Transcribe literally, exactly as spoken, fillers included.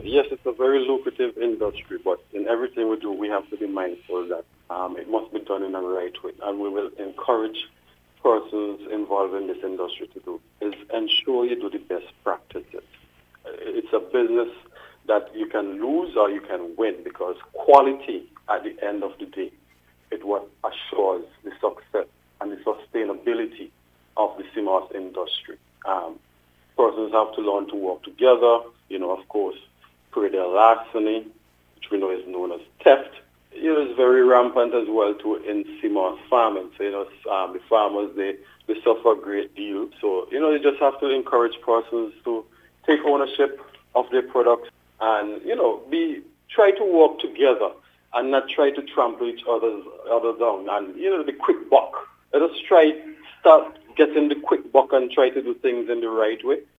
yes, it's a very lucrative industry, but in everything we do, we have to be mindful that um, it must be done in a right way. And we will encourage persons involved in this industry to do is ensure you do the best practices. It's a business that you can lose or you can win, because quality at the end of the day is what assures the success and the sustainability of the C M O S industry. Um, persons have to learn to work together, you know, of course, pay their larceny, which we know is known as theft. You know, it's very rampant as well too in C M O S farming. So, you know, um, the farmers, they, they suffer a great deal. So, you know, you just have to encourage persons to take ownership of their products and, you know, be try to work together and not try to trample each other's other down. And, you know, the quick buck. Let us try start getting the quick buck and try to do things in the right way.